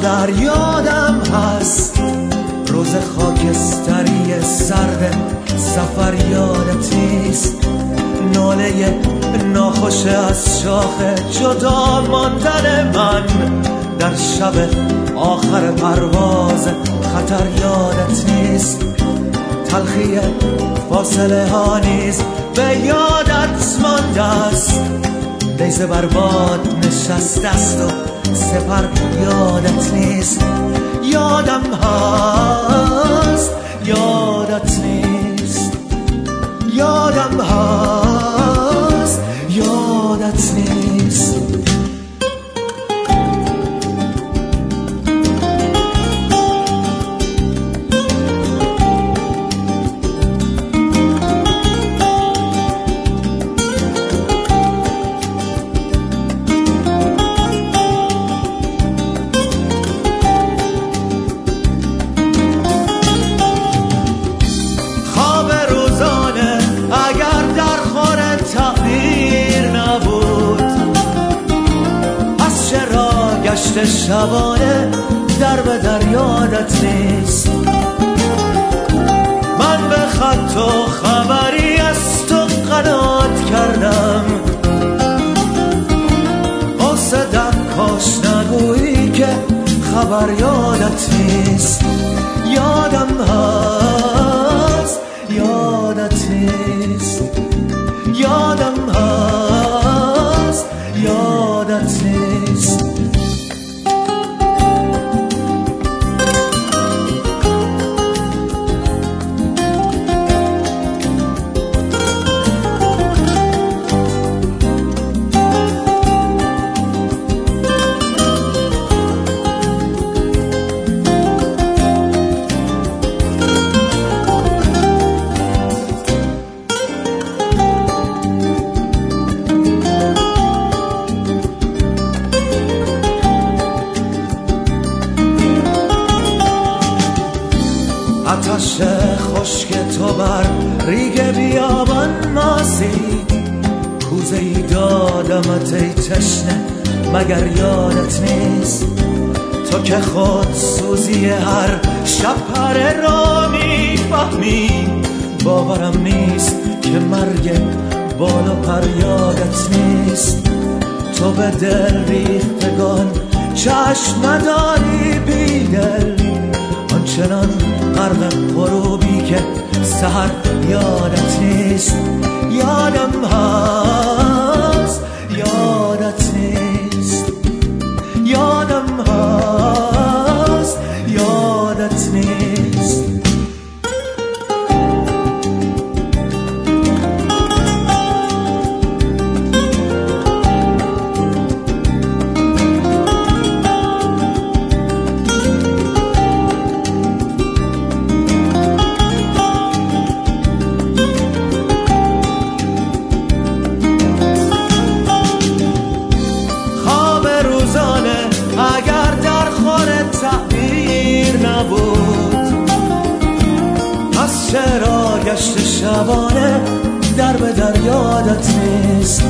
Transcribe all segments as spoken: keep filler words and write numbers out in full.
در یادم هست، روز خاکستری سرد سفر یادت نیست، ناله ناخوش از شاخ جدا ماندن من در شب آخر پرواز خطر یادت نیست، تلخی فاصله ها نیز به یادت مانده است، نیزه بر باد نشسته است و سپر یادت نیست، یادم هست یادت نیست، یادم هست یادت نیست. شبانه در به در یادت نیست، من به خط و خبری از تو قناعت کردم، واسه در کاش نگویی که خبر یادت نیست، یادم هست یادت نیست، یادم هست یادت نیست. آتش خشک تو بر ریگ بیابان ماسید، کوزه ای دادمت ای تشنه مگر یادت نیست، تو که خود سوزی هر شب پره را میفهمی، باورم نیست که مرگ بال و پر یادت نیست، تو به دل ریختگان چشم نداری بیدل، آنچنان غرق غروبی که سحر یادت نیست، یادم هست یادت نیست، یادم هست یادت نیست. چرا گشت شبانه در به در یادت نیست،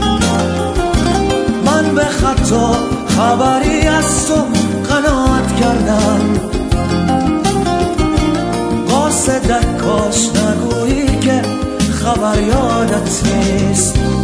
من به خط و خبری از تو قناعت کردم، قاصدک کاش نگویی که خبر یادت نیست،